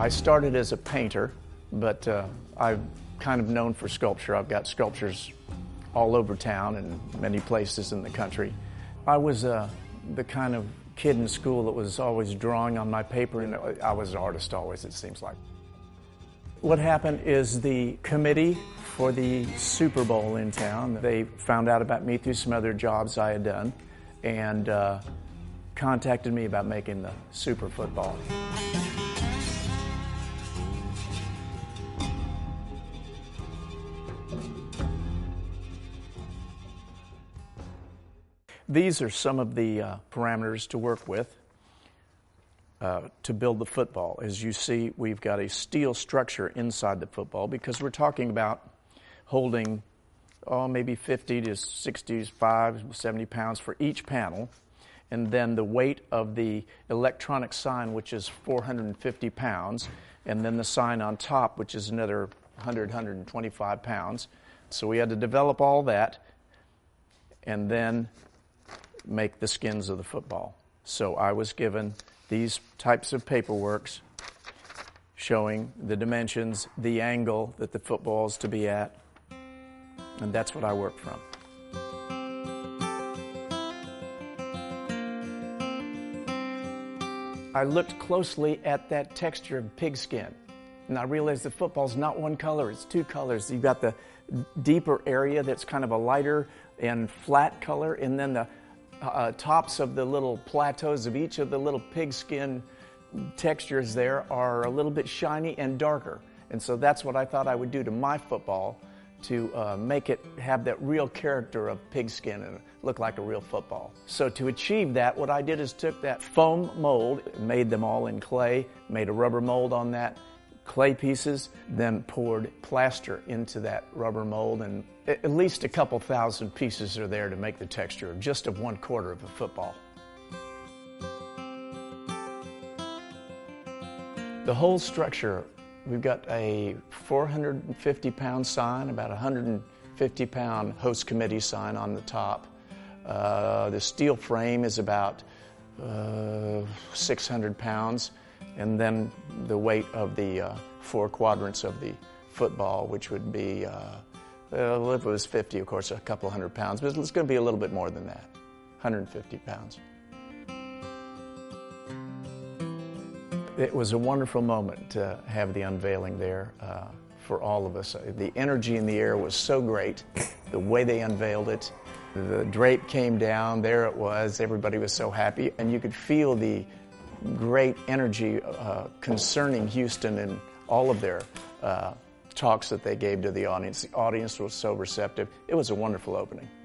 I started as a painter, but I'm kind of known for sculpture. I've got sculptures all over town and many places in the country. I was the kind of kid in school that was always drawing on my paper, and I was an artist always, it seems like. What happened is the committee for the Super Bowl in town, they found out about me through some other jobs I had done and contacted me about making the Super Football. These are some of the parameters to work with to build the football. As you see, we've got a steel structure inside the football because we're talking about holding maybe 50 to 65, 70 pounds for each panel, and then the weight of the electronic sign, which is 450 pounds, and then the sign on top, which is another 100, 125 pounds. So we had to develop all that and then make the skins of the football. So I was given these types of paperworks showing the dimensions, the angle that the football is to be at, and that's what I worked from. I looked closely at that texture of pigskin, and I realized the football's not one color, it's two colors. You've got the deeper area that's kind of a lighter and flat color, and then the tops of the little plateaus of each of the little pigskin textures there are a little bit shiny and darker. And so that's what I thought I would do to my football to make it have that real character of pigskin and look like a real football. So to achieve that, what I did is took that foam mold, made them all in clay, made a rubber mold on that, clay pieces, then poured plaster into that rubber mold, and at least a couple thousand pieces are there to make the texture just of 1/4 of a football. The whole structure, we've got a 450-pound sign, about a 150-pound host committee sign on the top. The steel frame is about 600 pounds. And then the weight of the 4 quadrants of the football, which would be, if it was 50, of course, a couple hundred pounds, but it's going to be a little bit more than that, 150 pounds. It was a wonderful moment to have the unveiling there for all of us. The energy in the air was so great, the way they unveiled it. The drape came down, there it was, everybody was so happy, and you could feel the great energy concerning Houston and all of their talks that they gave to the audience. The audience was so receptive. It was a wonderful opening.